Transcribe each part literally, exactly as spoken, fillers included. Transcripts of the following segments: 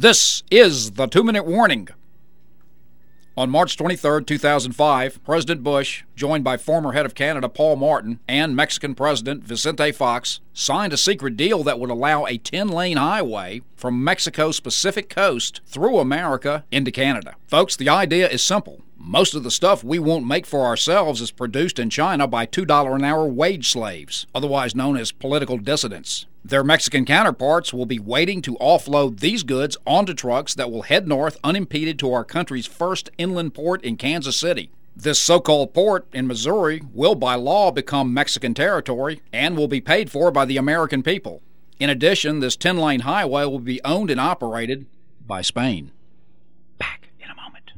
This is the two-minute warning. On March twenty-third, two thousand five, President Bush, joined by former head of Canada Paul Martin and Mexican President Vicente Fox, signed a secret deal that would allow a ten-lane highway from Mexico's Pacific coast through America into Canada. Folks, the idea is simple. Most of the stuff we won't make for ourselves is produced in China by two dollars an hour wage slaves, otherwise known as political dissidents. Their Mexican counterparts will be waiting to offload these goods onto trucks that will head north unimpeded to our country's first inland port in Kansas City. This so-called port in Missouri will by law become Mexican territory and will be paid for by the American people. In addition, this ten-lane highway will be owned and operated by Spain. Back in a moment.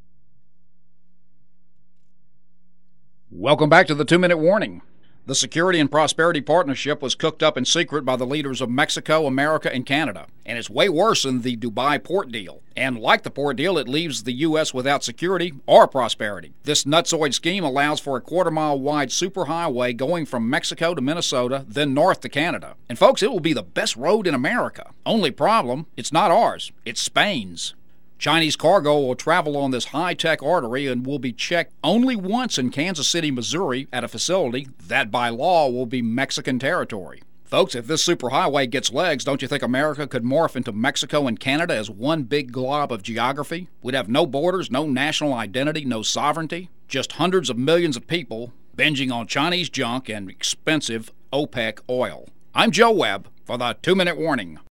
Welcome back to the two-minute warning. The Security and Prosperity Partnership was cooked up in secret by the leaders of Mexico, America, and Canada, and it's way worse than the Dubai port deal. And like the port deal, it leaves the U S without security or prosperity. This nutsoid scheme allows for a quarter-mile-wide superhighway going from Mexico to Minnesota, then north to Canada. And folks, it will be the best road in America. Only problem, it's not ours, it's Spain's. Chinese cargo will travel on this high-tech artery and will be checked only once in Kansas City, Missouri, at a facility that by law will be Mexican territory. Folks, if this superhighway gets legs, don't you think America could morph into Mexico and Canada as one big glob of geography? We'd have no borders, no national identity, no sovereignty, just hundreds of millions of people binging on Chinese junk and expensive OPEC oil. I'm Joe Webb for the two-minute warning.